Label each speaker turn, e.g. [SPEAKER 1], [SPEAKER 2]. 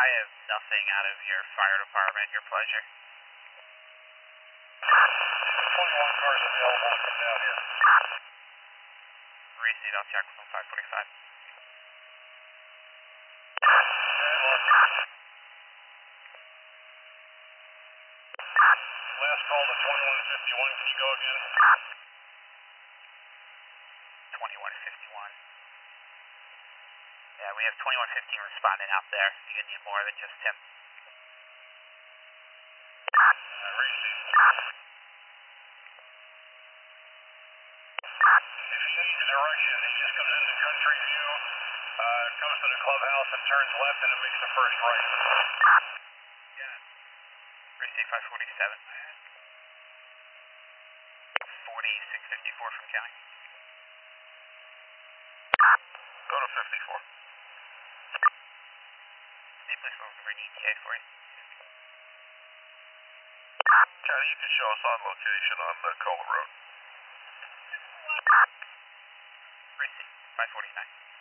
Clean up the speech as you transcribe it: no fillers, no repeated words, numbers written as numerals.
[SPEAKER 1] I have nothing out of your fire department, your pleasure.
[SPEAKER 2] 21 cars available to come down here.
[SPEAKER 1] Receive, I'll check from 545.
[SPEAKER 2] Last call to 2151, can you go again?
[SPEAKER 1] 2151. Yeah, we have 2115 responding out there. You're going to need more than just Tim.
[SPEAKER 2] Receive. If you need the directions, he just comes into Country View, comes to the clubhouse and turns left and it makes the first right.
[SPEAKER 1] Yeah. Receive 547. 4654 from County.
[SPEAKER 2] Go to 54.
[SPEAKER 1] Hey, please go over an ETA for you.
[SPEAKER 2] County, you can show us on location on the Cola Road.
[SPEAKER 1] Receive 549.